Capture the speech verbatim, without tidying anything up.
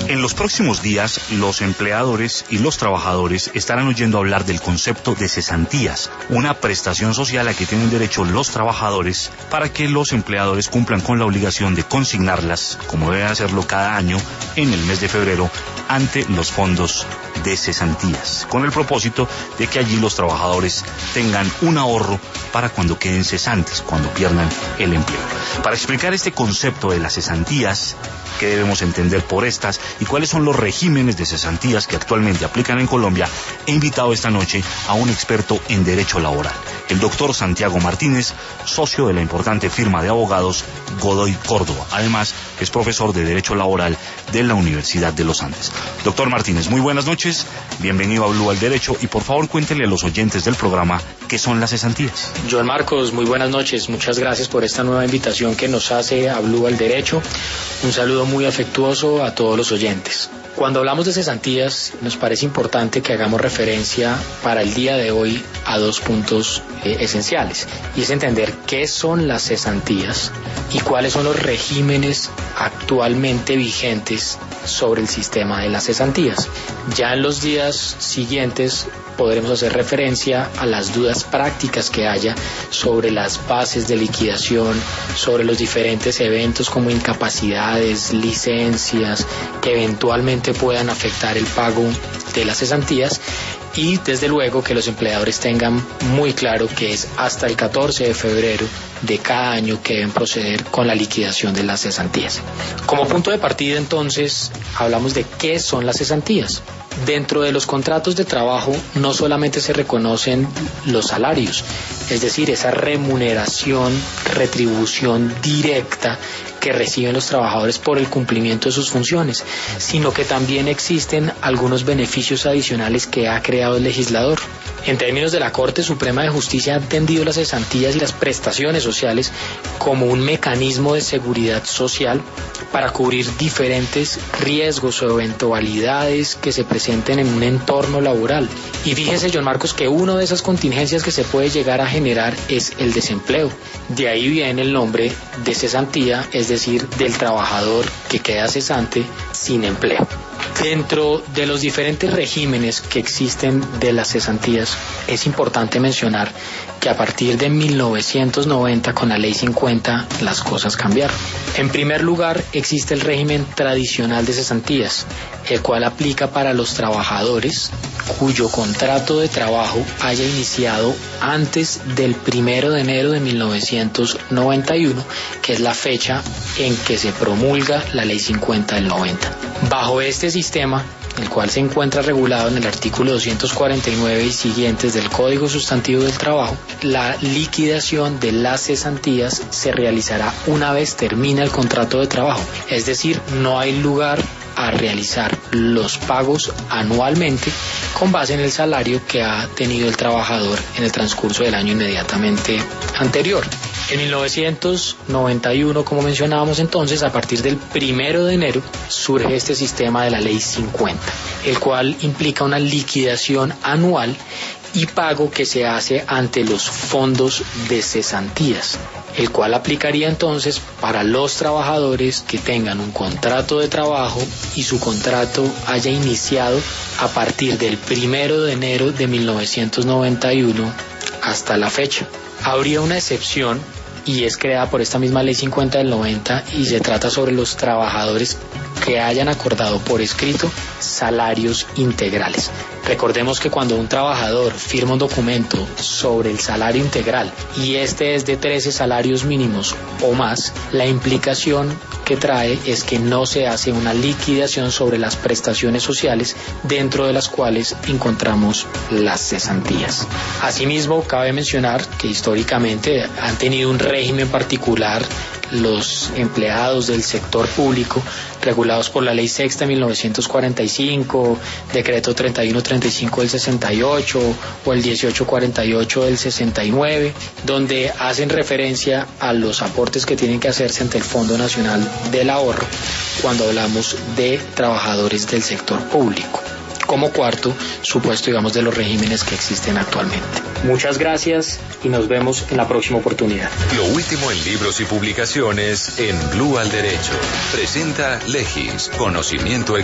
En los próximos días, los empleadores y los trabajadores estarán oyendo hablar del concepto de cesantías, una prestación social a que tienen derecho los trabajadores para que los empleadores cumplan con la obligación de consignarlas, como deben hacerlo cada año, en el mes de febrero, ante los fondos de cesantías, con el propósito de que allí los trabajadores tengan un ahorro para cuando queden cesantes, cuando pierdan el empleo. Para explicar este concepto de las cesantías, qué debemos entender por estas y cuáles son los regímenes de cesantías que actualmente aplican en Colombia, he invitado esta noche a un experto en derecho laboral, el doctor Santiago Martínez, socio de la importante firma de abogados Godoy Córdoba. Además, es profesor de Derecho Laboral de la Universidad de los Andes. Doctor Martínez, muy buenas noches, bienvenido a Blue al Derecho y por favor cuéntele a los oyentes del programa qué son las cesantías. Joan Marcos, muy buenas noches, muchas gracias por esta nueva invitación que nos hace a Blue al Derecho. Un saludo muy afectuoso a todos los oyentes. Cuando hablamos de cesantías, nos parece importante que hagamos referencia para el día de hoy a dos puntos eh, esenciales, y es entender qué son las cesantías y cuáles son los regímenes actualmente vigentes sobre el sistema de las cesantías. Ya en los días siguientes podremos hacer referencia a las dudas prácticas que haya sobre las bases de liquidación, sobre los diferentes eventos como incapacidades, licencias, que eventualmente puedan afectar el pago de las cesantías, y desde luego que los empleadores tengan muy claro que es hasta el catorce de febrero de cada año que deben proceder con la liquidación de las cesantías. Como punto de partida, entonces, hablamos de qué son las cesantías. Dentro de los contratos de trabajo no solamente se reconocen los salarios, es decir, esa remuneración, retribución directa que reciben los trabajadores por el cumplimiento de sus funciones, sino que también existen algunos beneficios adicionales que ha creado el legislador. En términos de la Corte Suprema de Justicia, ha entendido las cesantías y las prestaciones sociales como un mecanismo de seguridad social para cubrir diferentes riesgos o eventualidades que se presenten en un entorno laboral. Y fíjese, John Marcos, que una de esas contingencias que se puede llegar a generar es el desempleo. De ahí viene el nombre de cesantía, es decir, del trabajador que queda cesante sin empleo. Dentro de los diferentes regímenes que existen de las cesantías, es importante mencionar que a partir de mil novecientos noventa, con la Ley cincuenta, las cosas cambiaron. En primer lugar, existe el régimen tradicional de cesantías, el cual aplica para los trabajadores cuyo contrato de trabajo haya iniciado antes del primero de enero de mil novecientos noventa y uno, que es la fecha en que se promulga la Ley cincuenta del noventa. Bajo este sistema, el cual se encuentra regulado en el artículo doscientos cuarenta y nueve y siguientes del Código Sustantivo del Trabajo, la liquidación de las cesantías se realizará una vez termina el contrato de trabajo, es decir, no hay lugar a realizar los pagos anualmente con base en el salario que ha tenido el trabajador en el transcurso del año inmediatamente anterior. En mil novecientos noventa y uno, como mencionábamos entonces, a partir del primero de enero surge este sistema de la Ley cincuenta, el cual implica una liquidación anual y pago que se hace ante los fondos de cesantías, el cual aplicaría entonces para los trabajadores que tengan un contrato de trabajo y su contrato haya iniciado a partir del primero de enero de mil novecientos noventa y uno hasta la fecha. Habría una excepción, y es creada por esta misma Ley cincuenta del noventa, y se trata sobre los trabajadores que hayan acordado por escrito salarios integrales. Recordemos que cuando un trabajador firma un documento sobre el salario integral y este es de trece salarios mínimos o más, la implicación que trae es que no se hace una liquidación sobre las prestaciones sociales, dentro de las cuales encontramos las cesantías. Asimismo, cabe mencionar que históricamente han tenido un régimen particular los empleados del sector público, regulados por la Ley Sexta de mil novecientos cuarenta y cinco, Decreto treinta y uno treinta y cinco del sesenta y ocho o el dieciocho cuarenta y ocho del sesenta y nueve, donde hacen referencia a los aportes que tienen que hacerse ante el Fondo Nacional del Ahorro cuando hablamos de trabajadores del sector público. Como cuarto supuesto, digamos, de los regímenes que existen actualmente. Muchas gracias y nos vemos en la próxima oportunidad. Lo último en libros y publicaciones en Blue al Derecho. Presenta Legis, conocimiento